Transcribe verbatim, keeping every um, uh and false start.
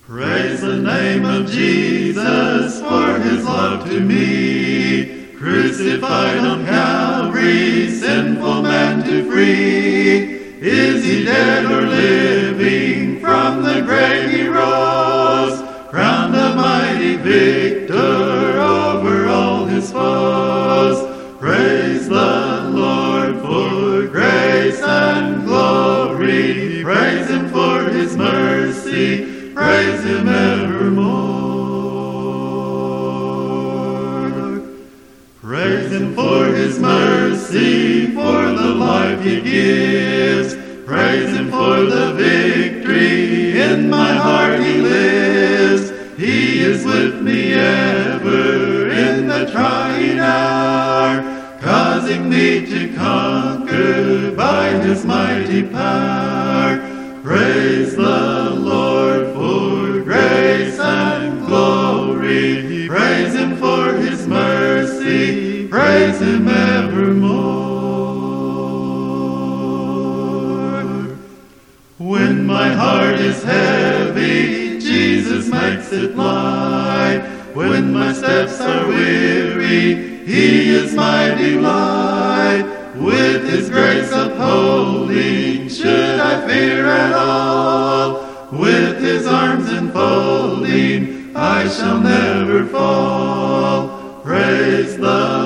Praise the name of Jesus for his love to me. Crucified on Calvary, sinful man to free. Is he dead or living? From the grave he rose, crowned a mighty victor over all his foes. Praise the Lord for grace and glory. Praise him for his mercy. Praise him evermore. Praise him for his mercy, for the life he gives. Praise him for the victory, in my heart he lives. He is with me ever in the trying hour, causing me to conquer by his mighty power. Praise the Lord for grace and glory. Praise him for his mercy. Praise him evermore. When my heart is heavy, Jesus makes it light. When my steps are weary, he is my delight. With his grace upholding, should I fear at all? With his arms enfolding, I shall never fall. Praise the